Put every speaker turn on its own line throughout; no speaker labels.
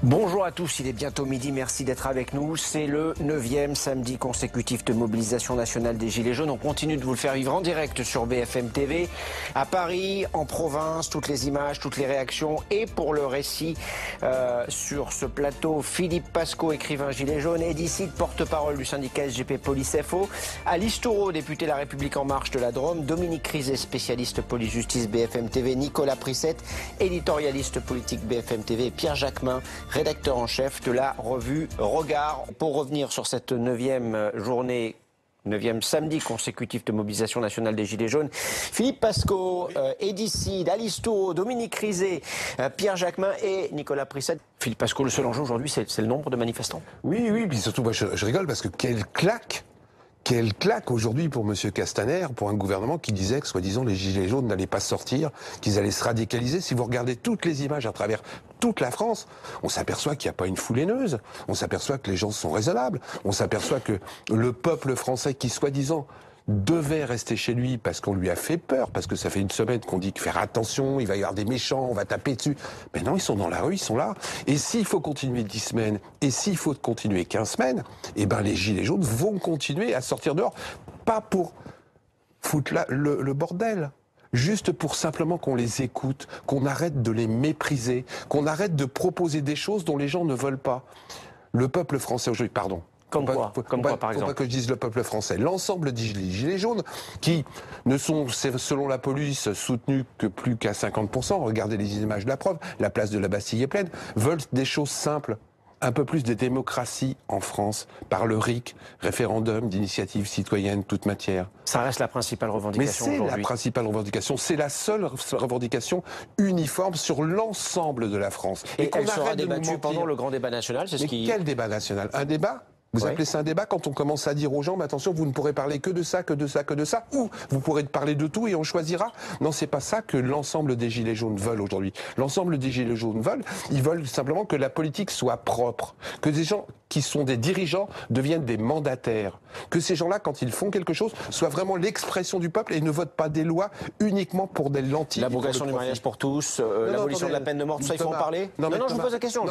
Bonjour à tous, il est bientôt midi, merci d'être avec nous. C'est le 9e samedi consécutif de mobilisation nationale des Gilets jaunes. On continue de vous le faire vivre en direct sur BFM TV. À Paris, en province, toutes les images, toutes les réactions. Et pour le récit sur ce plateau, Philippe Pasco, écrivain Gilets jaunes, Eddy Cid, porte-parole du syndicat SGP Police FO, Alice Toureau, député La République En Marche de la Drôme, Dominique Rizet, spécialiste police-justice BFM TV, Nicolas Prissette, éditorialiste politique BFM TV, et Pierre Jacquemin, rédacteur en chef de la revue Regard. Pour revenir sur cette 9e journée, 9e samedi consécutif de mobilisation nationale des Gilets jaunes, Philippe Pasco, Eddy Cid, Alice Toureau, Dominique Rizet, Pierre Jacquemin et Nicolas Prissette. Philippe Pasco, le seul enjeu aujourd'hui, c'est le nombre de manifestants.
Oui, puis surtout, moi je rigole parce que quelle claque aujourd'hui pour M. Castaner, pour un gouvernement qui disait que, soi-disant, les Gilets jaunes n'allaient pas sortir, qu'ils allaient se radicaliser. Si vous regardez toutes les images à travers toute la France, on s'aperçoit qu'il n'y a pas une foule haineuse, on s'aperçoit que les gens sont raisonnables, on s'aperçoit que le peuple français qui, soi-disant, devait rester chez lui parce qu'on lui a fait peur, parce que ça fait une semaine qu'on dit que faire attention, il va y avoir des méchants, on va taper dessus. Mais non, ils sont dans la rue, ils sont là. Et s'il faut continuer 10 semaines, et s'il faut continuer 15 semaines, eh ben les Gilets jaunes vont continuer à sortir dehors. Pas pour foutre le bordel. Juste pour simplement qu'on les écoute, qu'on arrête de les mépriser, qu'on arrête de proposer des choses dont les gens ne veulent pas. Le peuple français aujourd'hui, pardon.
Comme quoi, par exemple?
Faut pas que je dise le peuple français. L'ensemble des Gilets jaunes, qui ne sont, selon la police, soutenus que plus qu'à 50%, regardez les images de la preuve, la place de la Bastille est pleine, veulent des choses simples. Un peu plus de démocratie en France, par le RIC, référendum d'initiative citoyenne, toute matière.
Ça reste la principale revendication aujourd'hui.
Mais c'est la principale revendication, c'est la seule revendication uniforme sur l'ensemble de la France.
Et elle sera débattue pendant le grand débat national, c'est ce qui...
Quel débat national? Un débat? Vous appelez ça un débat quand on commence à dire aux gens, mais attention, vous ne pourrez parler que de ça, que de ça, que de ça, ou vous pourrez parler de tout et on choisira. Non, c'est pas ça que l'ensemble des Gilets jaunes veulent aujourd'hui. L'ensemble des Gilets jaunes ils veulent simplement que la politique soit propre, que des gens qui sont des dirigeants deviennent des mandataires, que ces gens-là, quand ils font quelque chose, soient vraiment l'expression du peuple et ne votent pas des lois uniquement pour des lentilles.
L'abrogation du mariage pour tous, l'abolition de la peine de mort, tout ça, il faut en parler? Non, je vous pose la question.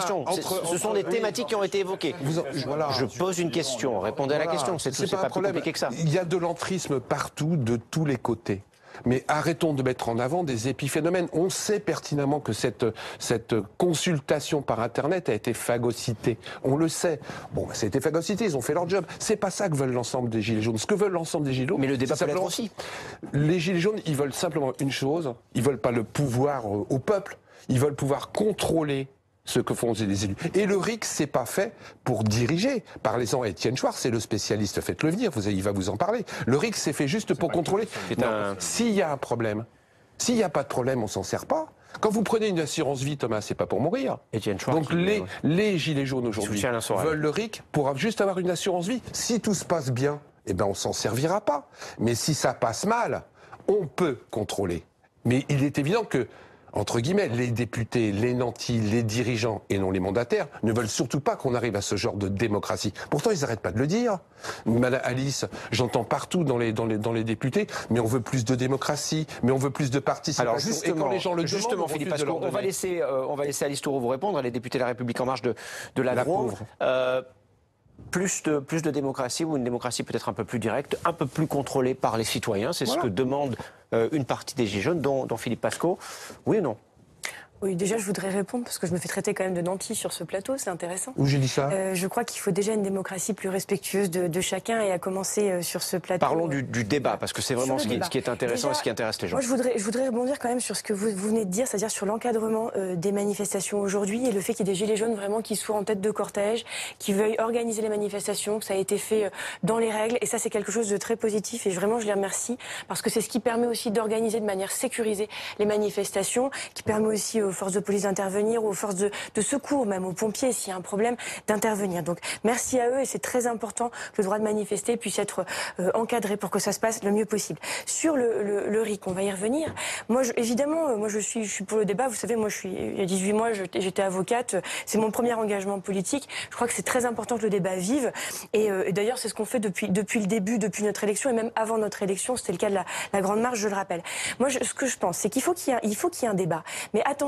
Ce sont des thématiques qui ont été évoquées. Je pose une question, répondez à la question, c'est pas plus compliqué que ça.
Il y a de l'entrisme partout, de tous les côtés. Mais arrêtons de mettre en avant des épiphénomènes. On sait pertinemment que cette consultation par Internet a été phagocytée. On le sait. Bon, ça a été phagocyté, ils ont fait leur job. C'est pas ça que veulent l'ensemble des Gilets jaunes. Ce que veulent l'ensemble des Gilets jaunes...
Mais le débat peut l'être aussi.
Les Gilets jaunes, ils veulent simplement une chose. Ils veulent pas le pouvoir au peuple. Ils veulent pouvoir contrôler ce que font les élus. Et le RIC, c'est pas fait pour diriger. Parlez-en à Étienne Chouard, c'est le spécialiste, faites-le venir, il va vous en parler. Le RIC, c'est fait juste pour contrôler. S'il y a un problème, s'il n'y a pas de problème, on s'en sert pas. Quand vous prenez une assurance vie, Thomas, c'est pas pour mourir.
Étienne Chouard.
Donc les Gilets jaunes aujourd'hui veulent le RIC pour juste avoir une assurance vie. Si tout se passe bien, eh ben on s'en servira pas. Mais si ça passe mal, on peut contrôler. Mais il est évident que, entre guillemets, les députés, les nantis, les dirigeants et non les mandataires ne veulent surtout pas qu'on arrive à ce genre de démocratie. Pourtant, ils n'arrêtent pas de le dire. Madame Alice, j'entends partout dans les députés, mais on veut plus de démocratie, mais on veut plus de participation.
Alors justement,
et quand les gens le demandent,
Philippe Pasco, on va laisser Alice Toureau vous répondre. Elle est députée de La République En Marche de la Drôme. Plus de démocratie, ou une démocratie peut-être un peu plus directe, un peu plus contrôlée par les citoyens, c'est ce que demande une partie des Gilets jaunes, dont Philippe Pasco. Oui ou non?
Oui, déjà, je voudrais répondre, parce que je me fais traiter quand même de nanti sur ce plateau, c'est intéressant.
Où j'ai dit ça?
Je crois qu'il faut déjà une démocratie plus respectueuse de chacun, et à commencer sur ce plateau.
Parlons du débat, parce que c'est vraiment ce qui est intéressant, déjà, et ce qui intéresse les gens.
Moi, je voudrais rebondir quand même sur ce que vous venez de dire, c'est-à-dire sur l'encadrement des manifestations aujourd'hui, et le fait qu'il y ait des Gilets jaunes vraiment qui soient en tête de cortège, qui veuillent organiser les manifestations, que ça a été fait dans les règles, et ça, c'est quelque chose de très positif, et vraiment, je les remercie, parce que c'est ce qui permet aussi d'organiser de manière sécurisée les manifestations, qui permet aussi aux forces de police d'intervenir, aux forces de secours, même aux pompiers, s'il y a un problème, d'intervenir. Donc merci à eux, et c'est très important que le droit de manifester puisse être encadré pour que ça se passe le mieux possible. Sur le RIC, on va y revenir. Moi, évidemment, je suis pour le débat. Vous savez, moi, il y a 18 mois, j'étais avocate. C'est mon premier engagement politique. Je crois que c'est très important que le débat vive. Et d'ailleurs, c'est ce qu'on fait depuis le début, depuis notre élection, et même avant notre élection. C'était le cas de la Grande Marche, je le rappelle. Moi, ce que je pense, c'est qu'il faut qu'il y ait un débat. Mais attention,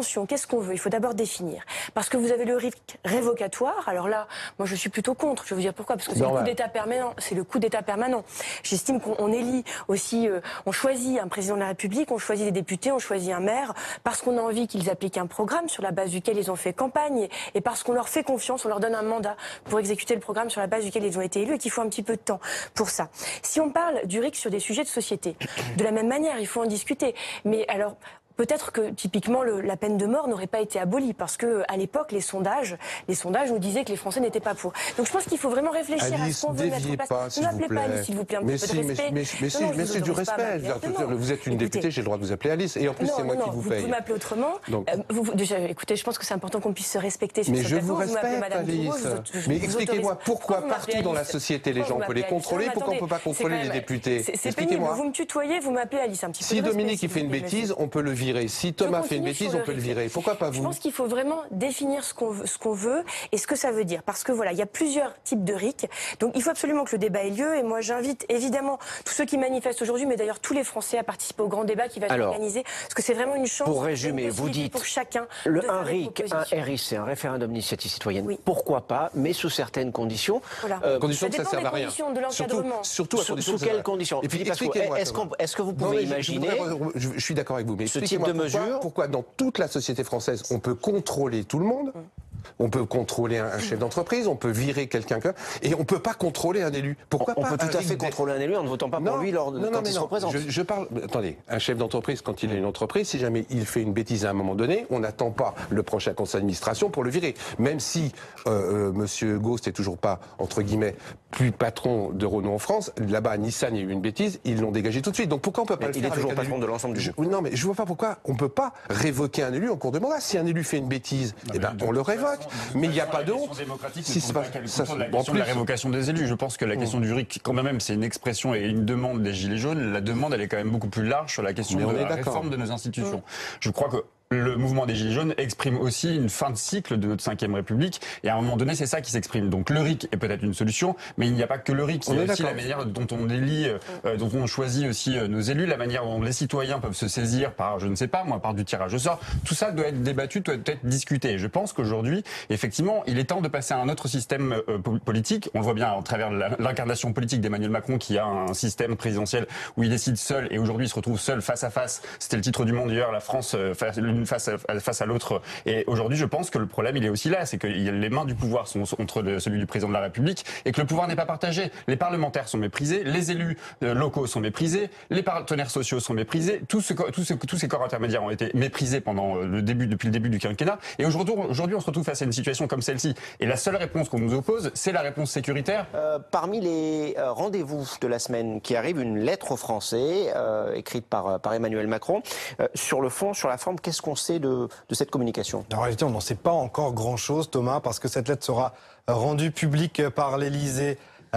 attention, qu'est-ce qu'on veut? Il faut d'abord définir. Parce que vous avez le risque révocatoire. Alors là, moi je suis plutôt contre. Je vais vous dire pourquoi. Parce que c'est le coup d'État permanent. C'est le coup d'État permanent. J'estime qu'on élit aussi, on choisit un président de la République, on choisit des députés, on choisit un maire, parce qu'on a envie qu'ils appliquent un programme sur la base duquel ils ont fait campagne, et parce qu'on leur fait confiance, on leur donne un mandat pour exécuter le programme sur la base duquel ils ont été élus, et qu'il faut un petit peu de temps pour ça. Si on parle du RIC sur des sujets de société, de la même manière, il faut en discuter. Mais alors, peut-être que typiquement la peine de mort n'aurait pas été abolie parce que à l'époque les sondages nous disaient que les Français n'étaient pas pour. Donc je pense qu'il faut vraiment réfléchir à ce qu'on veut mettre en place. Ne m'appelez pas Alice, s'il vous plaît, un petit peu de respect.
Mais c'est du respect. Vous êtes une députée, j'ai le droit de vous appeler Alice. Et en plus c'est moi qui vous paye.
Vous m'appelez autrement. Déjà, écoutez, je pense que c'est important qu'on puisse se respecter sur
mais
cette
je vous respecte, Alice. Mais expliquez-moi pourquoi partout dans la société les gens on peut les contrôler, pourquoi on ne peut pas contrôler les députés?
Expliquez-moi. Vous me tutoyez, vous m'appelez Alice, un petit peu.
Si Dominique il fait une bêtise, on peut le virer. Si Thomas fait une bêtise, on peut le virer. Pourquoi pas vous?
Je pense qu'il faut vraiment définir ce qu'on veut et ce que ça veut dire. Parce que voilà, il y a plusieurs types de RIC. Donc il faut absolument que le débat ait lieu. Et moi, j'invite évidemment tous ceux qui manifestent aujourd'hui, mais d'ailleurs tous les Français à participer au grand débat qui va être organisé. Parce que c'est vraiment une chance.
Pour résumer, vous dites
pour chacun.
Un RIC, un RIC, c'est un référendum d'initiative citoyenne.
Oui.
Pourquoi pas, mais sous certaines conditions.
Voilà.
Conditions que ça ne sert à rien.
De l'encadrement.
Surtout à condition.
Sous quelles conditions?
Et puis
est-ce que vous pouvez imaginer
je suis d'accord avec vous, mais
ce type de mesure?
Pourquoi dans toute la société française, on peut contrôler tout le monde, on peut contrôler un chef d'entreprise, on peut virer quelqu'un, et on ne peut pas contrôler un élu. Pourquoi
on
pas?
On peut tout à fait contrôler un élu en ne votant pas pour lui quand il se représente.
Je parle. Attendez, un chef d'entreprise, quand il a une entreprise, si jamais il fait une bêtise à un moment donné, on n'attend pas le prochain conseil d'administration pour le virer. Même si Monsieur Gauss n'est toujours pas, entre guillemets, plus patron de Renault en France, là-bas à Nissan, il y a eu une bêtise, ils l'ont dégagé tout de suite. Donc pourquoi on ne peut pas le faire?
Il est toujours patron de l'ensemble du groupe.
Non, mais je ne vois pas pourquoi on ne peut pas révoquer un élu en cours de mandat. Si un élu fait une bêtise, on le révoque. Mais il n'y a pas de honte.
Si c'est pas la question de la révocation des élus, je pense que la question du RIC, quand même, c'est une expression et une demande des Gilets jaunes. La demande, elle est quand même beaucoup plus large sur la question de la réforme de nos institutions. Je crois que le mouvement des Gilets jaunes exprime aussi une fin de cycle de notre 5e République. Et à un moment donné, c'est ça qui s'exprime. Donc le RIC est peut-être une solution, mais il n'y a pas que le RIC. Il y a aussi la manière dont on élit, dont on choisit aussi nos élus, la manière dont les citoyens peuvent se saisir par, je ne sais pas moi, par du tirage au sort. Tout ça doit être débattu, doit être discuté. Et je pense qu'aujourd'hui, effectivement, il est temps de passer à un autre système politique. On le voit bien à travers l'incarnation politique d'Emmanuel Macron, qui a un système présidentiel où il décide seul et aujourd'hui il se retrouve seul face à face. C'était le titre du Monde hier, la France l'une face à l'autre. Et aujourd'hui, je pense que le problème, il est aussi là, c'est que les mains du pouvoir sont entre celui du président de la République et que le pouvoir n'est pas partagé. Les parlementaires sont méprisés, les élus locaux sont méprisés, les partenaires sociaux sont méprisés, tous ces corps intermédiaires ont été méprisés depuis le début du quinquennat. Et aujourd'hui, on se retrouve face à une situation comme celle-ci. Et la seule réponse qu'on nous oppose, c'est la réponse sécuritaire.
Parmi les rendez-vous de la semaine qui arrive, une lettre aux Français écrite par Emmanuel Macron. Sur le fond, sur la forme, qu'est-ce qu'on sait de cette communication?
En réalité, on n'en sait pas encore grand-chose, Thomas, parce que cette lettre sera rendue publique par l'Élysée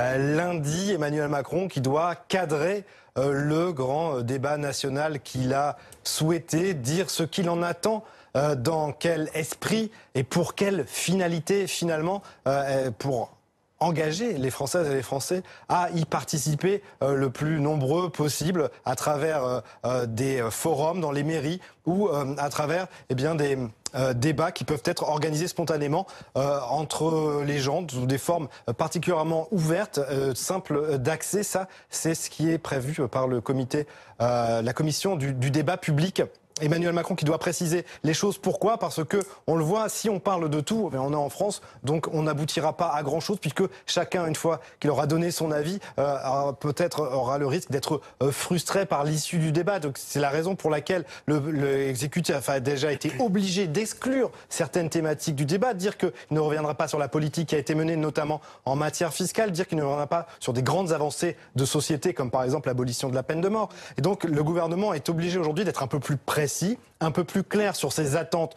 lundi. Emmanuel Macron qui doit cadrer le grand débat national qu'il a souhaité, dire ce qu'il en attend, dans quel esprit et pour quelle finalité finalement, pour engager les Françaises et les Français à y participer le plus nombreux possible à travers des forums dans les mairies ou à travers des débats qui peuvent être organisés spontanément entre les gens sous des formes particulièrement ouvertes, simples d'accès. Ça, c'est ce qui est prévu par le comité, la commission du débat public. Emmanuel Macron qui doit préciser les choses. Pourquoi? Parce que on le voit, si on parle de tout, on est en France, donc on n'aboutira pas à grand chose puisque chacun, une fois qu'il aura donné son avis, peut-être aura le risque d'être frustré par l'issue du débat. Donc c'est la raison pour laquelle l'exécutif a déjà été obligé d'exclure certaines thématiques du débat, dire qu'il ne reviendra pas sur la politique qui a été menée notamment en matière fiscale, dire qu'il ne reviendra pas sur des grandes avancées de société comme par exemple l'abolition de la peine de mort. Et donc le gouvernement est obligé aujourd'hui d'être un peu plus précis, un peu plus clair sur ses attentes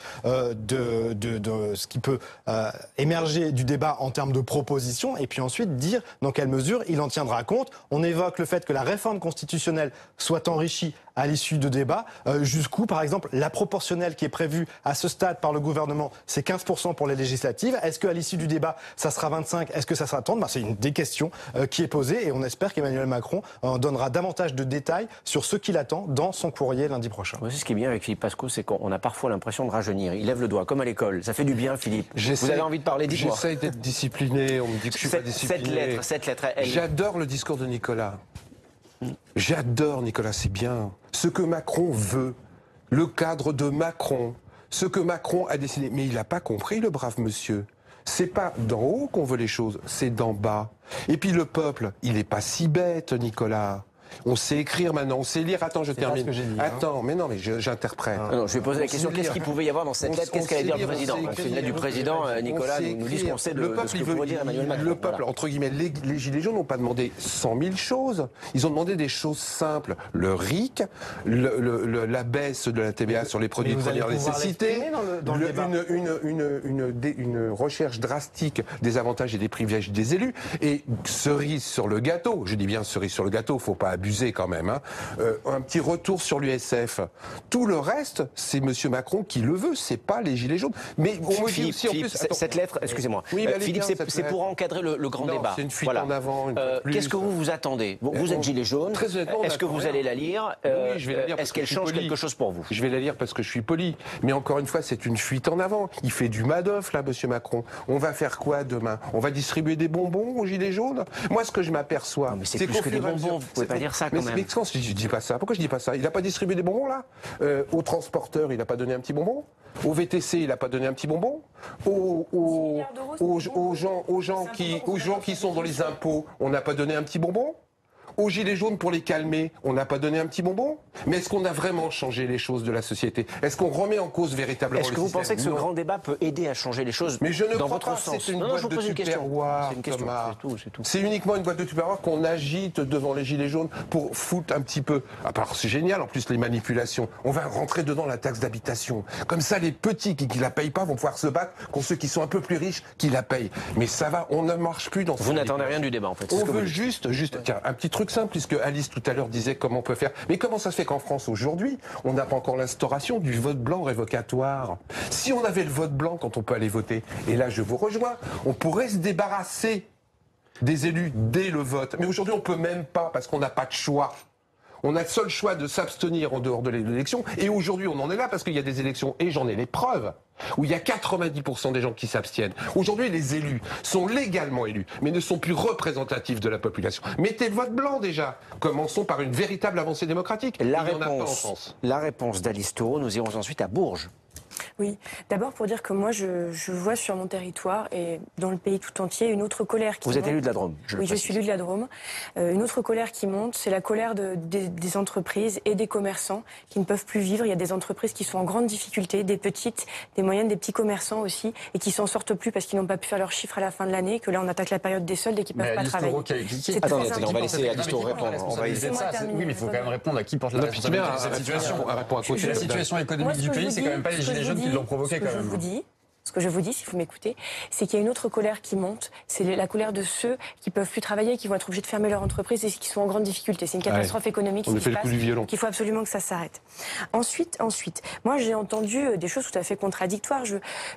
de ce qui peut émerger du débat en termes de propositions, et puis ensuite dire dans quelle mesure il en tiendra compte. On évoque le fait que la réforme constitutionnelle soit enrichie à l'issue de débats. Jusqu'où, par exemple, la proportionnelle qui est prévue à ce stade par le gouvernement, c'est 15% pour les législatives. Est-ce qu'à l'issue du débat, ça sera 25? Est-ce que ça sera 30? C'est une des questions qui est posée et on espère qu'Emmanuel Macron donnera davantage de détails sur ce qu'il attend dans son courrier lundi prochain.
Oui, ce qui est bien avec Philippe Pascot, c'est qu'on a parfois l'impression de rajeunir. Il lève le doigt, comme à l'école. Ça fait du bien, Philippe. Vous avez envie de parler, dites-moi.
J'essaye d'être discipliné, on me dit que je suis pas discipliné.
Cette lettre,
J'adore le discours de Nicolas. J'adore Nicolas, c'est bien. Ce que Macron veut, le cadre de Macron, ce que Macron a décidé. Mais il n'a pas compris, le brave monsieur. C'est pas d'en haut qu'on veut les choses, c'est d'en bas. Et puis le peuple, il n'est pas si bête, Nicolas. On sait écrire maintenant, on sait lire. Attends, je termine.
Ce que j'ai dit,
Attends, mais non, mais j'interprète.
Non, je vais poser la question. Qu'est-ce qu'il pouvait y avoir dans cette lettre? Qu'est-ce qu'allait dire le président? C'est une lettre du président. Nicolas nous dit ce qu'on sait de ce que pourrait dire Emmanuel Macron.
Le peuple, entre guillemets, les Gilets jaunes n'ont pas demandé 100 000 choses. Ils ont demandé des choses simples. Le RIC, la baisse de la TVA sur les produits de première nécessité, une recherche drastique des avantages et des privilèges des élus. Et cerise sur le gâteau, je dis bien cerise sur le gâteau, faut pas abuser quand même, hein. Un petit retour sur l'USF. Tout le reste, c'est M. Macron qui le veut, c'est pas les Gilets jaunes. Mais on me dit aussi en plus...
Cette lettre, excusez-moi,
oui,
Philippe, c'est pour encadrer le grand débat.
C'est une fuite en avant.
Qu'est-ce que vous attendez? Vous êtes Gilets jaunes. Est-ce que vous allez la lire?
Oui, je vais la lire.
Est-ce qu'elle change quelque chose pour vous?
Je vais la lire parce que je suis poli. Mais encore une fois, c'est une fuite en avant. Il fait du Madoff, là, M. Macron. On va faire quoi demain? On va distribuer des bonbons aux Gilets jaunes? Moi, ce que je m'aperçois...
Mais c'est plus que des bonbons, vous pouvez pas dire ça quand même.
Mais quand je dis pas ça, pourquoi je dis pas ça? Il n'a pas distribué des bonbons là? Aux transporteurs, il n'a pas donné un petit bonbon? Au VTC, il n'a pas donné un petit bonbon? Aux gens qui sont dans les impôts, on n'a pas donné un petit bonbon? Aux Gilets jaunes, pour les calmer, on n'a pas donné un petit bonbon? Mais est-ce qu'on a vraiment changé les choses de la société? Est-ce qu'on remet en cause véritablement le système?
Est-ce que vous pensez que ce grand débat peut aider à changer les choses?
Mais je ne
dans
crois
votre
pas.
sens?
C'est une boîte de tupperware, Thomas. C'est uniquement une boîte de tupperware qu'on agite devant les Gilets jaunes pour foutre un petit peu. À part, c'est génial, en plus, les manipulations. On va rentrer dedans la taxe d'habitation. Comme ça, les petits qui la payent pas vont pouvoir se battre contre ceux qui sont un peu plus riches qui la payent. Mais ça va, on ne marche plus dans ça.
Vous n'attendez rien du débat, en fait.
On veut juste, tiens, un petit truc simple, puisque Alice tout à l'heure disait comment on peut faire. Mais comment ça se fait qu'en France aujourd'hui, on n'a pas encore l'instauration du vote blanc révocatoire? Si on avait le vote blanc quand on peut aller voter, et là je vous rejoins, on pourrait se débarrasser des élus dès le vote. Mais aujourd'hui on peut même pas parce qu'on n'a pas de choix. On a le seul choix de s'abstenir en dehors de l'élection. Et aujourd'hui, on en est là parce qu'il y a des élections, et j'en ai les preuves, où il y a 90% des gens qui s'abstiennent. Aujourd'hui, les élus sont légalement élus, mais ne sont plus représentatifs de la population. Mettez le vote blanc déjà. Commençons par une véritable avancée démocratique.
La réponse d'Alice Taureau, nous irons ensuite à Bourges.
Oui, d'abord pour dire que moi je vois sur mon territoire et dans le pays tout entier une autre colère qui monte.
Vous êtes élu de la Drôme?
Oui, je suis élu de la Drôme. Une autre colère qui monte, c'est la colère des entreprises et des commerçants qui ne peuvent plus vivre. Il y a des entreprises qui sont en grande difficulté, des petites, des moyennes, des petits commerçants aussi, et qui s'en sortent plus parce qu'ils n'ont pas pu faire leurs chiffres à la fin de l'année, que là on attaque la période des soldes et qu'ils ne peuvent pas travailler.
Attendez, on va laisser Alice Taureau répondre.
Oui, mais il faut quand même répondre à qui porte la responsabilité de cette situation. La situation économique du pays, c'est quand même pas les Gilets jaunes qui l'ont provoqué quand même.
Ce que je vous dis, si vous m'écoutez, c'est qu'il y a une autre colère qui monte. C'est la colère de ceux qui peuvent plus travailler, qui vont être obligés de fermer leur entreprise et qui sont en grande difficulté. C'est une catastrophe économique qui se passe, qu'il faut absolument que ça s'arrête. Ensuite, moi j'ai entendu des choses tout à fait contradictoires.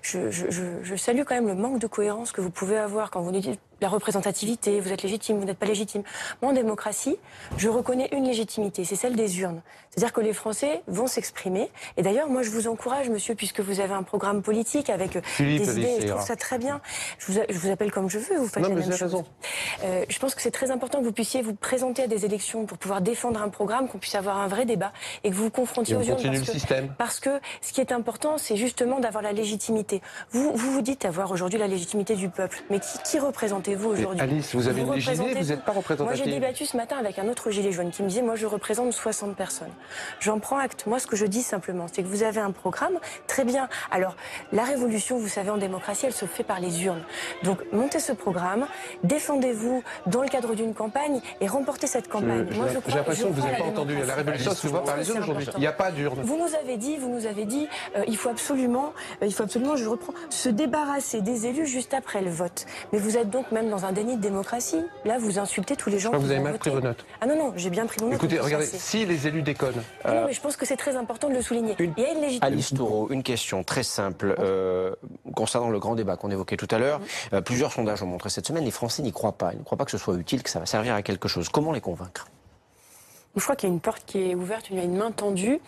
Je salue quand même le manque de cohérence que vous pouvez avoir quand vous nous dites la représentativité, vous êtes légitime, vous n'êtes pas légitime. Moi, en démocratie, je reconnais une légitimité, c'est celle des urnes. C'est-à-dire que les Français vont s'exprimer. Et d'ailleurs, moi, je vous encourage, monsieur, puisque vous avez un programme politique avec des idées, je trouve ça très bien. Je vous appelle comme je veux, vous faites la même chose. Je pense que c'est très important que vous puissiez vous présenter à des élections pour pouvoir défendre un programme, qu'on puisse avoir un vrai débat et que vous vous confrontiez aux urnes. Parce que ce qui est important, c'est justement d'avoir la légitimité. Vous dites avoir aujourd'hui la légitimité du peuple, mais qui représentez-vous aujourd'hui?
Alice, vous avez une légitimité, vous n'êtes pas représentative.
Moi, j'ai débattu ce matin avec un autre gilet jaune qui me disait, moi, je représente 60 personnes. J'en prends acte. Moi, ce que je dis simplement, c'est que vous avez un programme très bien. Alors, la révolution l'évolution, vous savez, en démocratie, elle se fait par les urnes. Donc, montez ce programme, défendez-vous dans le cadre d'une campagne et remportez cette campagne.
J'ai l'impression que vous n'avez pas entendu. La révolution se voit par les urnes aujourd'hui. Il n'y a pas d'urne.
Vous nous avez dit, il faut absolument, je reprends, se débarrasser des élus juste après le vote. Mais vous êtes donc même dans un déni de démocratie. Là, vous insultez tous les gens qui
vous avez
vont
mal
voter.
pris vos notes.
Ah non, j'ai bien pris vos notes.
Écoutez, regardez, si les élus déconnent.
Non, mais je pense que c'est très important de le souligner. Il y a une légitimité.
Alice Taureau, une question très simple concernant le grand débat qu'on évoquait tout à l'heure. Plusieurs sondages ont montré cette semaine, les Français n'y croient pas. Ils ne croient pas que ce soit utile, que ça va servir à quelque chose. Comment les convaincre ?
Je crois qu'il y a une porte qui est ouverte, il y a une main tendue.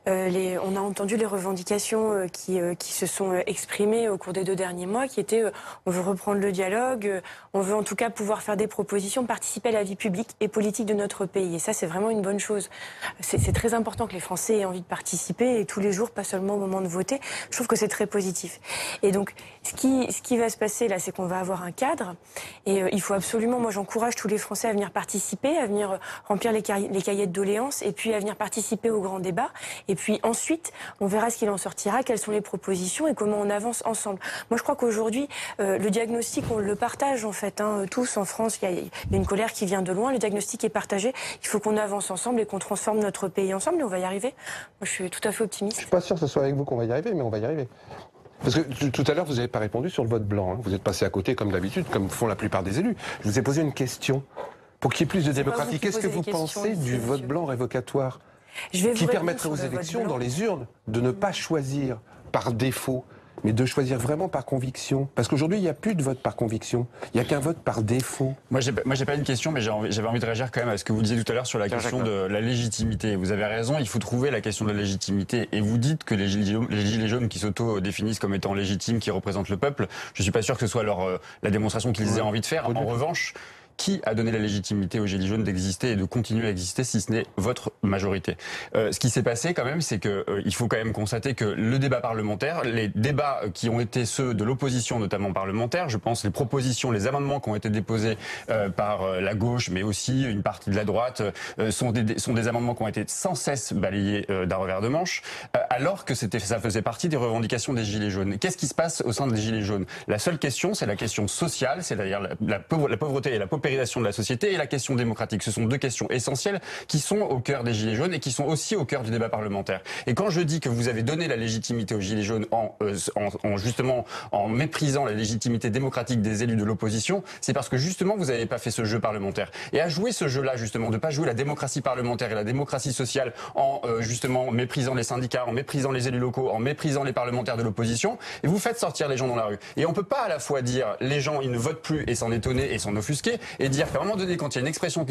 On a entendu les revendications qui se sont exprimées au cours des 2 derniers mois, qui étaient on veut reprendre le dialogue, on veut en tout cas pouvoir faire des propositions, participer à la vie publique et politique de notre pays. Et ça, c'est vraiment une bonne chose. C'est très important que les Français aient envie de participer, et tous les jours, pas seulement au moment de voter. Je trouve que c'est très positif. Et donc, ce qui va se passer là, c'est qu'on va avoir un cadre, et il faut absolument, moi j'encourage tous les Français à venir participer, à venir remplir les cahiers de doléances, et puis à venir participer au grand débat. Et puis ensuite, on verra ce qu'il en sortira, quelles sont les propositions et comment on avance ensemble. Moi, je crois qu'aujourd'hui, le diagnostic, on le partage en fait, tous en France. Il y a une colère qui vient de loin. Le diagnostic est partagé. Il faut qu'on avance ensemble et qu'on transforme notre pays ensemble, et on va y arriver. Moi, je suis tout à fait optimiste.
Je suis pas sûr que ce soit avec vous qu'on va y arriver, mais on va y arriver. Parce que tout à l'heure, vous n'avez pas répondu sur le vote blanc. Hein. Vous êtes passé à côté, comme d'habitude, comme font la plupart des élus. Je vous ai posé une question. Pour qu'il y ait plus de démocratie, qu'est-ce que vous pensez du vote blanc révocatoire qui permettrait aux élections, dans les urnes, de ne pas choisir par défaut, mais de choisir vraiment par conviction? Parce qu'aujourd'hui, il n'y a plus de vote par conviction. Il n'y a qu'un vote par défaut.
Moi, j'ai pas une question, mais j'avais envie de réagir quand même à ce que vous disiez tout à l'heure sur la question de la légitimité. Vous avez raison, il faut trouver la question de la légitimité. Et vous dites que les gilets jaunes qui s'auto-définissent comme étant légitimes, qui représentent le peuple, je suis pas sûr que ce soit la démonstration qu'ils aient envie de faire. En revanche, qui a donné la légitimité aux Gilets jaunes d'exister et de continuer à exister si ce n'est votre majorité? Ce qui s'est passé quand même, c'est que il faut quand même constater que le débat parlementaire, les débats qui ont été ceux de l'opposition, notamment parlementaire, je pense les propositions, les amendements qui ont été déposés par la gauche, mais aussi une partie de la droite, sont des amendements qui ont été sans cesse balayés d'un revers de manche, alors que ça faisait partie des revendications des Gilets jaunes. Qu'est-ce qui se passe au sein des Gilets jaunes? La seule question, c'est la question sociale, c'est-à-dire la pauvreté et la paupérisation de la société, et la question démocratique. Ce sont 2 questions essentielles qui sont au cœur des Gilets jaunes et qui sont aussi au cœur du débat parlementaire. Et quand je dis que vous avez donné la légitimité aux Gilets jaunes justement en méprisant la légitimité démocratique des élus de l'opposition, c'est parce que justement vous n'avez pas fait ce jeu parlementaire. Et à jouer ce jeu-là, justement, de pas jouer la démocratie parlementaire et la démocratie sociale en justement méprisant les syndicats, en méprisant les élus locaux, en méprisant les parlementaires de l'opposition, et vous faites sortir les gens dans la rue. Et on peut pas à la fois dire les gens ils ne votent plus et s'en étonner et s'en offusquer, et dire qu'à un moment donné, quand il y a une expression qui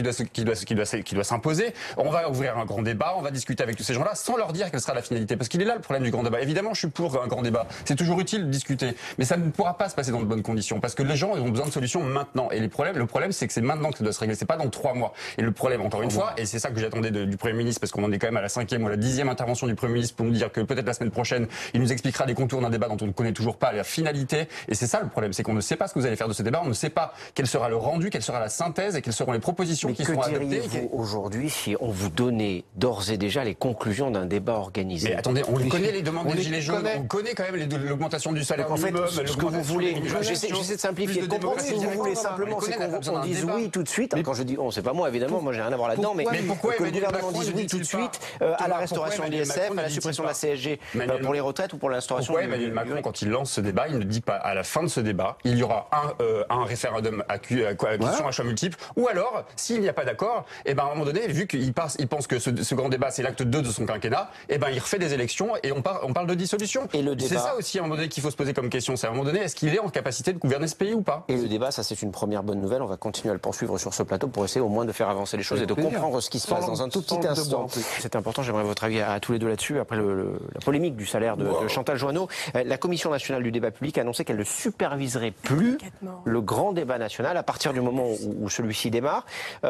doit s'imposer, on va ouvrir un grand débat, on va discuter avec tous ces gens-là, sans leur dire quelle sera la finalité. Parce qu'il est là le problème du grand débat. Évidemment, je suis pour un grand débat. C'est toujours utile de discuter. Mais ça ne pourra pas se passer dans de bonnes conditions. Parce que les gens ont besoin de solutions maintenant. Et le problème, c'est que c'est maintenant que ça doit se régler. C'est pas dans 3 mois. Et le problème, encore une fois, et c'est ça que j'attendais du Premier ministre, parce qu'on en est quand même à la 5e ou la 10e intervention du Premier ministre pour nous dire que peut-être la semaine prochaine, il nous expliquera les contours d'un débat dont on ne connaît toujours pas la finalité. Et c'est ça le problème. C'est qu'on ne sait pas ce que vous allez faire de ce débat. On ne sait pas quel sera le rendu, quelle sera la synthèse et quelles seront les propositions qui seront adoptées.
Que diriez-vous aujourd'hui si on vous donnait d'ores et déjà les conclusions d'un débat organisé?
Mais attendez, on connaît les demandes des Gilets jaunes, on connaît quand même l'augmentation du salaire minimum.
En fait, ce que vous voulez, j'essaie de simplifier. Si vous voulez simplement, c'est qu'on dise oui tout de suite. Quand je dis on, c'est pas moi évidemment, moi j'ai rien à voir là-dedans, mais
pourquoi
que le gouvernement dise oui tout de suite à la restauration de l'ISF, à la suppression de la CSG pour les retraites ou pour l'instauration
du... Pourquoi Emmanuel Macron, quand il lance ce débat, il ne dit pas à la fin de ce débat, il y aura un référendum à question à choix multiple, ou alors, s'il n'y a pas d'accord, à un moment donné, vu qu'il pense que ce grand débat, c'est l'acte 2 de son quinquennat, il refait des élections et on parle de dissolution. C'est ça aussi, à un moment donné, qu'il faut se poser comme question. C'est à un moment donné, est-ce qu'il est en capacité de gouverner ce pays ou pas?
Et le débat, ça c'est une première bonne nouvelle. On va continuer à le poursuivre sur ce plateau pour essayer au moins de faire avancer les choses et de comprendre ce qui se passe dans un tout petit instant. C'est important, j'aimerais votre avis à tous les deux là-dessus. Après la polémique du salaire de Chantal Jouanneau, la Commission nationale du débat public a annoncé qu'elle ne superviserait plus le grand débat national à partir du moment où celui-ci démarre.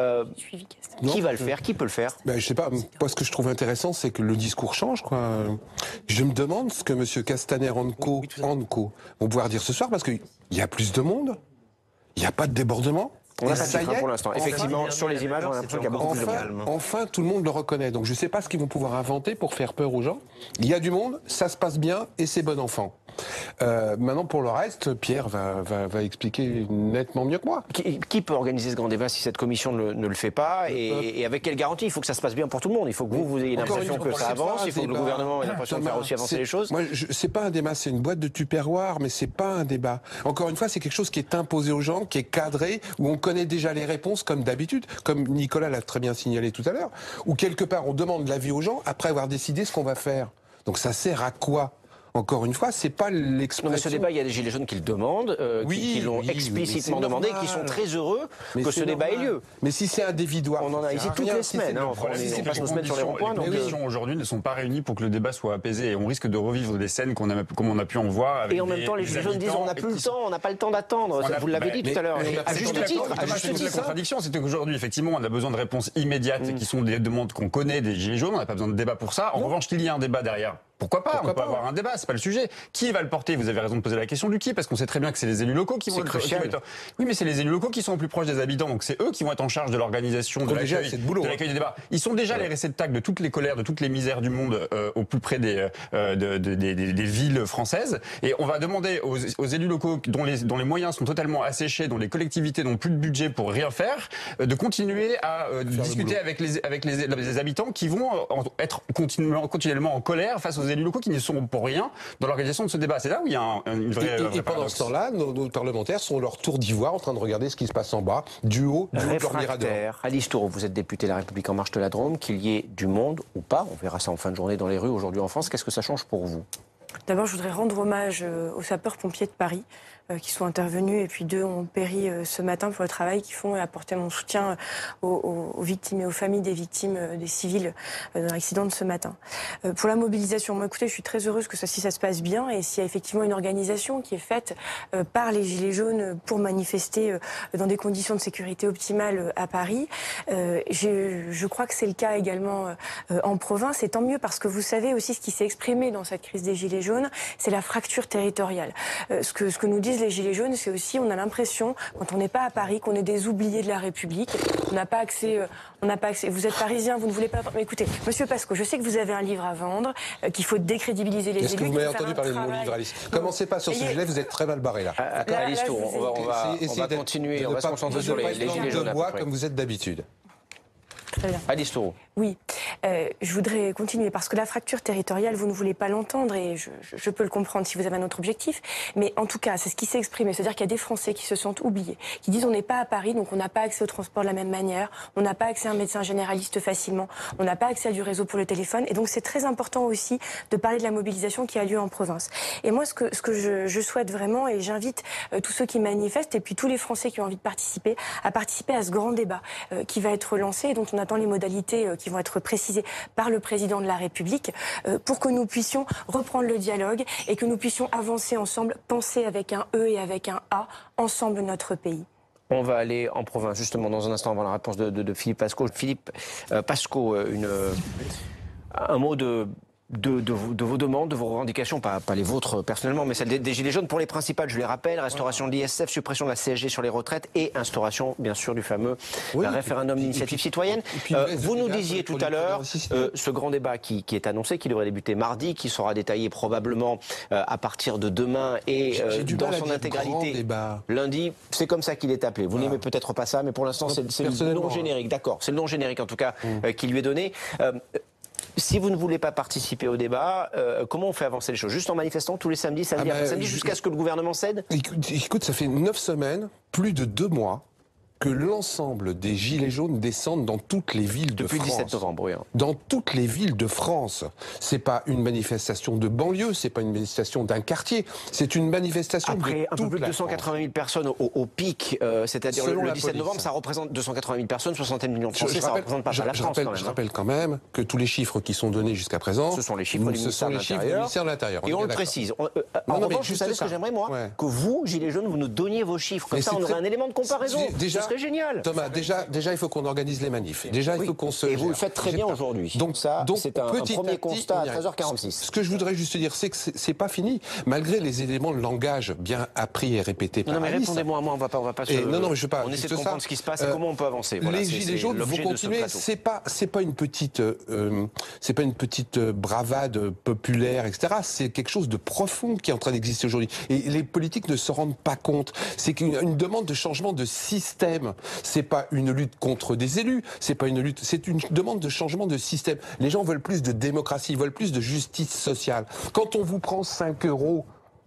Qui va le faire? Qui peut le faire?
Je sais pas. Moi, ce que je trouve intéressant, c'est que le discours change, quoi. Je me demande ce que M. Castaner vont pouvoir dire ce soir, parce qu'il y a plus de monde, il n'y a pas de débordement.
On n'a pas de titre pour l'instant. Effectivement, sur les images, on a l'impression qu'il y a beaucoup plus de calme.
Enfin, tout le monde le reconnaît. Donc je ne sais pas ce qu'ils vont pouvoir inventer pour faire peur aux gens. Il y a du monde, ça se passe bien et c'est bon enfant. Maintenant, pour le reste, Pierre va expliquer nettement mieux que moi.
Qui peut organiser ce grand débat si cette commission ne le fait pas et avec quelle garantie? Il faut que ça se passe bien pour tout le monde. Il faut que vous ayez l'impression que ça avance. Il faut que le gouvernement ait l'impression de faire aussi avancer les choses.
Moi, c'est pas un débat, c'est une boîte de Tupperware, mais c'est pas un débat. Encore une fois, c'est quelque chose qui est imposé aux gens, qui est cadré, où on connaît déjà les réponses comme d'habitude, comme Nicolas l'a très bien signalé tout à l'heure, où quelque part on demande l'avis aux gens après avoir décidé ce qu'on va faire. Donc ça sert à quoi? Encore une fois, c'est pas l'expression.
Non, mais ce débat, il y a des Gilets jaunes qui le demandent, qui l'ont explicitement demandé, qui sont très heureux que ce débat ait lieu.
Mais si c'est un dévidoir,
on en a ici toutes les semaines. On passe nos semaines sur les ronds-points.
Les conditions aujourd'hui ne sont pas réunies pour que le débat soit apaisé. Et on risque de revivre des scènes comme on a pu en voir.
Et en même temps, les Gilets jaunes disent on n'a plus le temps, on n'a pas le temps d'attendre. Vous l'avez dit tout à l'heure. À juste titre.
La contradiction, c'est qu'aujourd'hui, effectivement, on a besoin de réponses immédiates qui sont des demandes qu'on connaît des Gilets jaunes. On n'a pas besoin de débat pour ça. En revanche, qu'il y ait un débat derrière. Pourquoi pas? On peut avoir un débat, c'est pas le sujet. Qui va le porter? Vous avez raison de poser la question du qui, parce qu'on sait très bien que c'est les élus locaux qui vont le porter. Oui, mais c'est les élus locaux qui sont au plus proches des habitants, donc c'est eux qui vont être en charge de l'organisation, de l'accueil des débats. Ils sont déjà les réceptacles de toutes les colères, de toutes les misères du monde au plus près des villes françaises. Et on va demander aux élus locaux dont les moyens sont totalement asséchés, dont les collectivités n'ont plus de budget pour rien faire, de continuer à discuter avec les habitants qui vont être continuellement en colère face aux élus locaux qui ne sont pour rien dans l'organisation de ce débat. C'est là où il y a une vraie
et pendant ce temps-là, nos parlementaires sont leur tour d'ivoire en train de regarder ce qui se passe en bas, du haut de leur mirador.
Alice Toureau, vous êtes députée de La République En Marche de la Drôme, qu'il y ait du monde ou pas, on verra ça en fin de journée dans les rues aujourd'hui en France, qu'est-ce que ça change pour vous?
D'abord, je voudrais rendre hommage aux sapeurs-pompiers de Paris qui sont intervenus et puis deux ont péri ce matin pour le travail qu'ils font et apporter mon soutien aux victimes et aux familles des victimes des civils dans l'accident de ce matin. Pour la mobilisation, moi écoutez, je suis très heureuse que si ça se passe bien et s'il y a effectivement une organisation qui est faite par les Gilets jaunes pour manifester dans des conditions de sécurité optimales à Paris. Je crois que c'est le cas également en province et tant mieux parce que vous savez aussi ce qui s'est exprimé dans cette crise des Gilets jaunes, c'est la fracture territoriale. Ce que nous disent les Gilets jaunes, c'est aussi, on a l'impression, quand on n'est pas à Paris, qu'on est des oubliés de la République. On n'a pas accès. Vous êtes parisien, vous ne voulez pas. Mais écoutez, Monsieur Pasco, je sais que vous avez un livre à vendre, qu'il faut décrédibiliser les élus.
Est-ce que vous m'avez entendu parler de mon livre, Alice? Commencez pas sur ce sujet, vous êtes très mal barré là.
Alice, on va continuer, on va se concentrer sur les Gilets jaunes.
Comme vous êtes d'habitude.
Très bien.
Alice Toureau.
Oui, je voudrais continuer parce que la fracture territoriale, vous ne voulez pas l'entendre et je peux le comprendre si vous avez un autre objectif. Mais en tout cas, c'est ce qui s'est exprimé. C'est-à-dire qu'il y a des Français qui se sentent oubliés, qui disent on n'est pas à Paris, donc on n'a pas accès au transport de la même manière, on n'a pas accès à un médecin généraliste facilement, on n'a pas accès à du réseau pour le téléphone. Et donc c'est très important aussi de parler de la mobilisation qui a lieu en province. Et moi, ce que je souhaite vraiment, et j'invite tous ceux qui manifestent et puis tous les Français qui ont envie de participer, à participer à ce grand débat qui va être lancé et dont on attend les modalités qui vont être précisées par le président de la République pour que nous puissions reprendre le dialogue et que nous puissions avancer ensemble, penser avec un E et avec un A, ensemble notre pays.
On va aller en province justement dans un instant avant la réponse de Philippe Pasco. Philippe Pasco, un mot de vos demandes, de vos revendications, pas les vôtres personnellement, mais celles des Gilets jaunes pour les principales, je les rappelle, restauration de l'ISF, suppression de la CSG sur les retraites et instauration, bien sûr, du fameux référendum d'initiative citoyenne. Vous nous disiez tout à l'heure, ce grand débat qui est annoncé, qui devrait débuter mardi, qui sera détaillé probablement à partir de demain et dans son intégralité lundi, c'est comme ça qu'il est appelé. Vous n'aimez peut-être pas ça, mais pour l'instant, c'est le nom générique, d'accord. C'est le nom générique, en tout cas, qui lui est donné. Si vous ne voulez pas participer au débat, comment on fait avancer les choses? Juste en manifestant tous les samedis, samedi après samedi, jusqu'à ce que le gouvernement cède?
Écoute, ça fait 9 semaines, plus de 2 mois, que l'ensemble des Gilets jaunes descendent dans toutes les villes de France.
Depuis le 17 novembre, oui.
Dans toutes les villes de France. C'est pas une manifestation de banlieue, c'est pas une manifestation d'un quartier, c'est une manifestation de toute la France. Après un peu plus de
280 000 personnes au pic, c'est-à-dire le 17 novembre, ça représente 280 000 personnes, 60 millions de Français, ça représente pas la France quand même.
Je rappelle quand même que tous les chiffres qui sont donnés jusqu'à présent,
ce sont les chiffres du ministère de l'Intérieur. Et on le précise. En revanche, vous savez ce que j'aimerais, moi? Que vous, Gilets jaunes, vous nous donniez vos chiffres. Comme ça, on aurait un élément de comparaison.
Déjà,
serait génial.
Thomas, déjà, il faut qu'on organise les manifs. Déjà, il faut qu'on se...
Et vous le faites très bien aujourd'hui. Donc c'est un premier constat à 13h46.
Ce que je voudrais juste dire, c'est que c'est pas fini. Malgré les éléments de langage bien appris et répétés par
Alice.
Répondez-moi
à moi, on va pas
non, je veux pas.
On essaie de comprendre ce qui se passe et comment on peut avancer.
Les gilets jaunes, vous continuez. C'est pas une petite bravade populaire, etc. C'est quelque chose de profond qui est en train d'exister aujourd'hui. Et les politiques ne se rendent pas compte. C'est une demande de changement de système. C'est pas une lutte contre des élus. C'est une demande de changement de système. Les gens veulent plus de démocratie, ils veulent plus de justice sociale. Quand on vous prend 5 €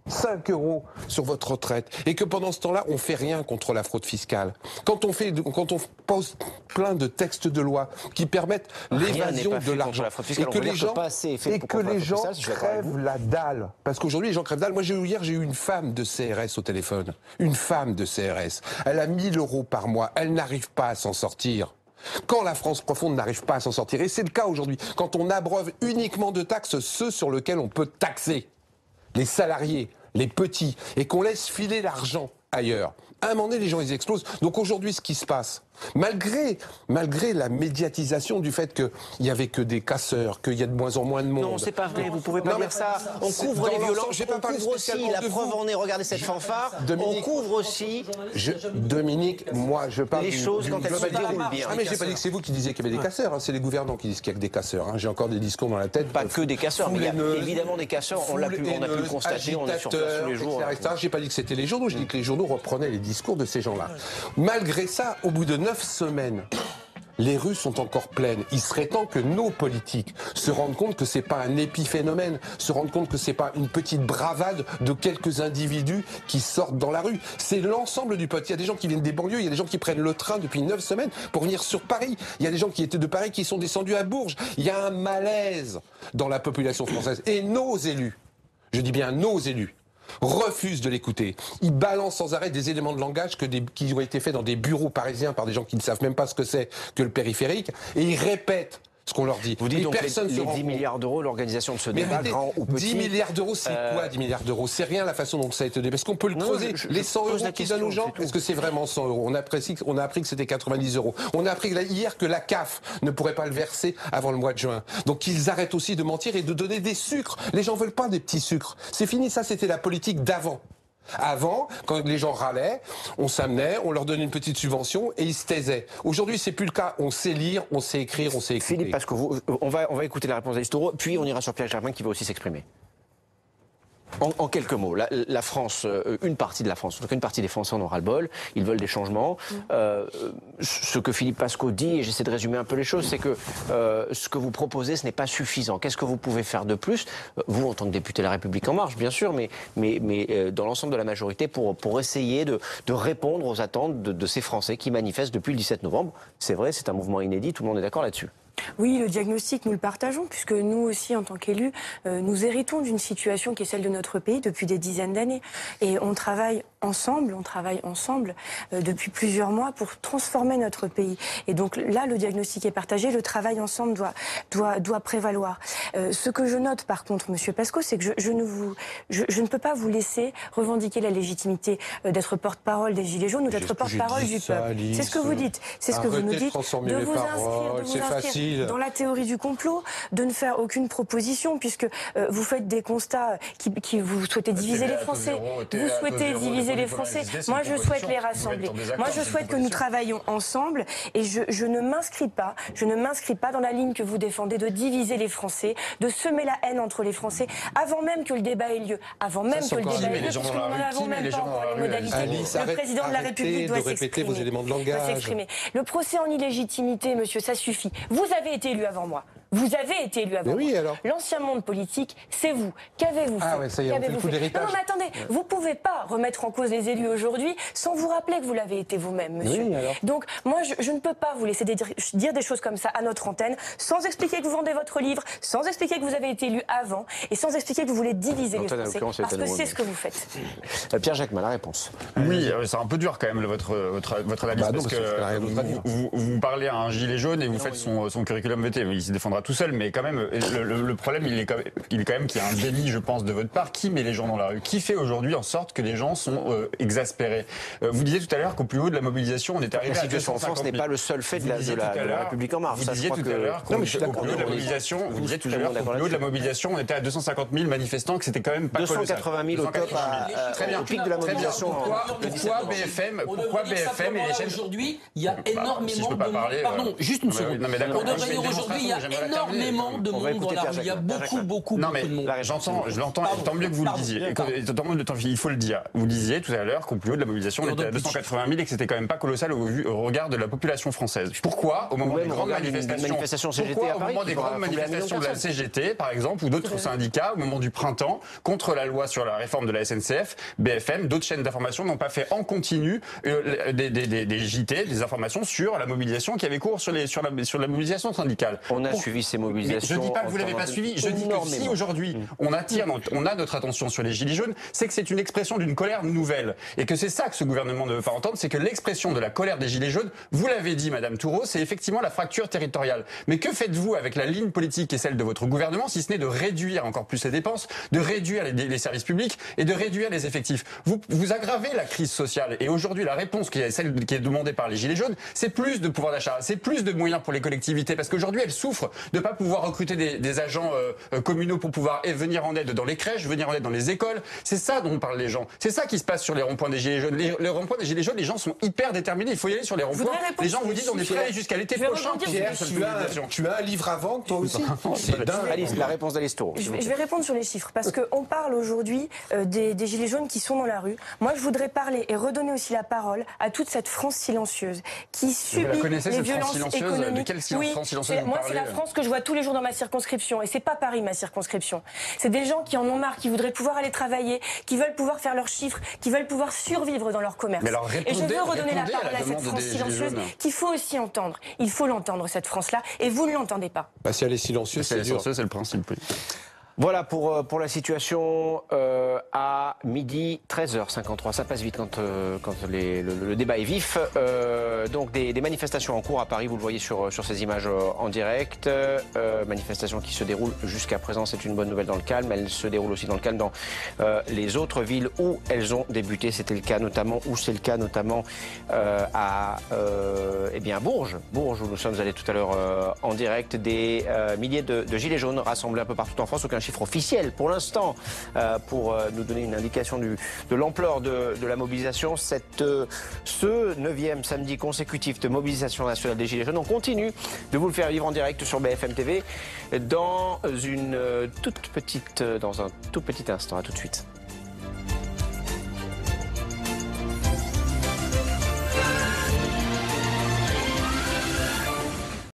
sur votre retraite, et que pendant ce temps-là, on fait rien contre la fraude fiscale. Quand on pose plein de textes de loi qui permettent l'évasion de l'argent, et que les gens crèvent la dalle. Parce qu'aujourd'hui, les gens crèvent la dalle. Moi, hier, j'ai eu une femme de CRS au téléphone. Une femme de CRS. Elle a 1 000 € par mois. Elle n'arrive pas à s'en sortir. Quand la France profonde n'arrive pas à s'en sortir, et c'est le cas aujourd'hui, quand on abreuve uniquement de taxes ceux sur lesquels on peut taxer, les salariés, les petits, et qu'on laisse filer l'argent ailleurs. À un moment donné, les gens, ils explosent. Donc aujourd'hui, ce qui se passe, malgré la médiatisation du fait qu'il n'y avait que des casseurs, qu'il y a de moins en moins de monde...
Non, c'est pas vrai, vous pouvez pas dire ça. On couvre les violences, on couvre aussi, la preuve en est, regardez cette fanfare, on couvre aussi...
Dominique, moi, je parle...
Les choses, quand elles se déroulent bien.
Ah, mais j'ai pas dit que c'est vous qui disiez qu'il y avait des casseurs, c'est les gouvernants qui disent qu'il y a que des casseurs. J'ai encore des discours dans la tête.
Pas que des casseurs, mais il y a évidemment des casseurs, on a pu le constater, on est sur place tous les jours.
J'ai pas dit que c'était les journaux, j'ai dit que les journaux reprenaient les discours de ces gens-là. Malgré ça, au bout de 9 semaines, les rues sont encore pleines. Il serait temps que nos politiques se rendent compte que c'est pas un épiphénomène, se rendent compte que c'est pas une petite bravade de quelques individus qui sortent dans la rue. C'est l'ensemble du peuple. Il y a des gens qui viennent des banlieues, il y a des gens qui prennent le train depuis 9 semaines pour venir sur Paris. Il y a des gens qui étaient de Paris qui sont descendus à Bourges. Il y a un malaise dans la population française. Et nos élus, je dis bien nos élus, refusent de l'écouter. Ils balancent sans arrêt des éléments de langage qui ont été faits dans des bureaux parisiens par des gens qui ne savent même pas ce que c'est que le périphérique, et ils répètent ce qu'on leur dit.
Vous dites donc les 10 milliards d'euros, l'organisation de ce débat, grand ou petit...
10 milliards d'euros, c'est quoi 10 milliards d'euros? C'est rien la façon dont ça a été débat. Est-ce qu'on peut le creuser? Les 100 € qu'ils donnent aux gens, est-ce que c'est vraiment 100 €? On a appris que c'était 90 €. On a appris hier que la CAF ne pourrait pas le verser avant le mois de juin. Donc ils arrêtent aussi de mentir et de donner des sucres. Les gens veulent pas des petits sucres. C'est fini, ça c'était la politique d'avant. Avant, quand les gens râlaient, on s'amenait, on leur donnait une petite subvention et ils se taisaient. Aujourd'hui, c'est plus le cas. On sait lire, on sait écrire, on sait écouter.
Philippe, parce que on va écouter la réponse d'Alice Taureau, puis on ira sur Pierre Germain qui va aussi s'exprimer. En quelques mots, la France, une partie de la France, en tout cas une partie des Français en aura le bol, ils veulent des changements. Ce que Philippe Pasco dit, et j'essaie de résumer un peu les choses, c'est que ce que vous proposez, ce n'est pas suffisant. Qu'est-ce que vous pouvez faire de plus, vous en tant que député de La République En Marche, bien sûr, mais dans l'ensemble de la majorité, pour essayer de répondre aux attentes de ces Français qui manifestent depuis le 17 novembre. C'est vrai, c'est un mouvement inédit, tout le monde est d'accord là-dessus.
Oui, le diagnostic, nous le partageons, puisque nous aussi, en tant qu'élus, nous héritons d'une situation qui est celle de notre pays depuis des dizaines d'années. Et on travaille ensemble depuis plusieurs mois pour transformer notre pays. Et donc là, le diagnostic est partagé, le travail ensemble doit prévaloir. Ce que je note, par contre, Monsieur Pasco, c'est que je ne peux pas vous laisser revendiquer la légitimité d'être porte-parole des Gilets jaunes ou d'être porte-parole du peuple. C'est ce que vous dites, c'est ce que vous nous dites, de vous inscrire dans la théorie du complot, de ne faire aucune proposition, puisque vous faites des constats qui vous souhaitez diviser les Français. Vous souhaitez diviser les Français. Moi, je souhaite les rassembler. Moi, je souhaite que nous travaillions ensemble, et je ne m'inscris pas dans la ligne que vous défendez de diviser les Français, de semer la haine entre les Français, avant même que le débat ait lieu, avant même que le débat ait lieu, puisque nous n'en avons même pas encore les modalités. Le président de la République doit s'exprimer. Le procès en illégitimité, monsieur, ça suffit. Vous avez été élu avant moi. Vous avez été élu avant moi.
Alors.
L'ancien monde politique, c'est vous. Qu'avez-vous fait?
Ah ouais, ça y est, on fait le coup d'héritage.
Non, mais attendez, vous pouvez pas remettre en cause les élus aujourd'hui sans vous rappeler que vous l'avez été vous-même, monsieur.
Oui, alors.
Donc, moi, je ne peux pas vous laisser dire des choses comme ça à notre antenne, sans expliquer que vous vendez votre livre, sans expliquer que vous avez été élu avant, et sans expliquer que vous voulez diviser les Français, parce que c'est ce que vous faites.
Pierre Jacquemin, la réponse.
Oui, c'est un peu dur quand même votre analyse, parce que vous parlez à un gilet jaune et vous faites son curriculum VT. Il se défendra viendra tout seul, mais quand même, le problème, il est quand même qu'il y a un déni, je pense, de votre part. Qui met les gens dans la rue? Qui fait aujourd'hui en sorte que les gens sont exaspérés? Vous disiez tout à l'heure qu'au plus haut de la mobilisation, on était arrivé à 250 000.
La situation en France n'est pas le seul fait de la République en marche.
Vous disiez tout à l'heure qu'au plus haut de la mobilisation, vous disiez tout à l'heure qu'au plus haut de la mobilisation, on était à 250 000 manifestants, que c'était quand même pas colossal.
280 000 au top, au pic de la mobilisation.
Pourquoi BFM et les chaînes...
Aujourd'hui, il y a énormément
si je peux pas
de
parler,
monde. Pardon, juste une seconde.
Pour
de vrai, aujourd'hui, il y a énormément de monde dans la rue. Il y a beaucoup de monde.
Je l'entends, tant mieux que vous le disiez. Il faut le dire. Vous disiez tout à l'heure qu'au plus haut de la mobilisation, on était à 280 000 et que c'était quand même pas colossal au regard de la population française. Pourquoi, au moment des grandes manifestations de la CGT, par exemple, ou d'autres syndicats, au moment du printemps, contre la loi sur la réforme de la SNCF, BFM, d'autres chaînes d'information n'ont pas fait en continu des JT, des informations sur la mobilisation qui avait cours sur la mobilisation syndicale.
On a suivi ces mobilisations.
Je dis pas que vous l'avez pas suivi, je dis que si aujourd'hui on a notre attention sur les Gilets jaunes, c'est que c'est une expression d'une colère nouvelle. Et que c'est ça que ce gouvernement ne veut pas entendre, c'est que l'expression de la colère des Gilets jaunes, vous l'avez dit, Madame Toureau, c'est effectivement la fracture territoriale. Mais que faites-vous avec la ligne politique et celle de votre gouvernement, si ce n'est de réduire encore plus les dépenses, de réduire les services publics et de réduire les effectifs? Vous aggravez la crise sociale. Et aujourd'hui, la réponse qui est celle qui est demandée par les Gilets jaunes, c'est plus de pouvoir d'achat, c'est plus de moyens pour les collectivités. Parce qu'aujourd'hui, elles souffrent de ne pas pouvoir recruter des agents communaux pour pouvoir venir en aide dans les crèches, venir en aide dans les écoles. C'est ça dont parlent les gens. C'est ça qui se passe sur les ronds-points des Gilets jaunes. Les ronds-points des Gilets jaunes, les gens sont hyper déterminés. Il faut y aller sur les ronds-points. Les gens vous disent on est prêt à aller jusqu'à l'été prochain.
Pierre, tu as un livre à vendre, toi aussi?
Alice, la réponse d'Alice Toureau.
Je vais répondre sur les chiffres, parce qu'on parle aujourd'hui des Gilets jaunes qui sont dans la rue. Moi, je voudrais parler et redonner aussi la parole à toute cette France silencieuse qui subit les violences économiques.
De quelle France silencieuse vous
moi,
parlez?
c'est la France que je vois tous les jours dans ma circonscription. Et c'est pas Paris, ma circonscription. C'est des gens qui en ont marre, qui voudraient pouvoir aller travailler, qui veulent pouvoir faire leurs chiffres, qui veulent pouvoir survivre dans leur commerce.
Mais alors
et je veux redonner la parole à cette France silencieuse qu'il faut aussi entendre. Il faut l'entendre, cette France-là, et vous ne l'entendez pas.
Bah, si elle est silencieuse, c'est dur.
C'est le principe, oui.
Voilà pour la situation à midi 13h53. Ça passe vite quand le débat est vif. Donc des manifestations en cours à Paris, vous le voyez sur ces images en direct. Manifestations qui se déroulent jusqu'à présent, c'est une bonne nouvelle dans le calme. Elles se déroulent aussi dans le calme dans les autres villes où elles ont débuté. C'était le cas notamment, à Bourges. Bourges, où nous sommes allés tout à l'heure en direct. Des milliers de gilets jaunes rassemblés un peu partout en France. Aucun chiffre officiel pour l'instant pour nous donner une indication de l'ampleur de la mobilisation. Ce 9e samedi consécutif de mobilisation nationale des Gilets jaunes, on continue de vous le faire vivre en direct sur BFM TV dans un tout petit instant. À tout de suite.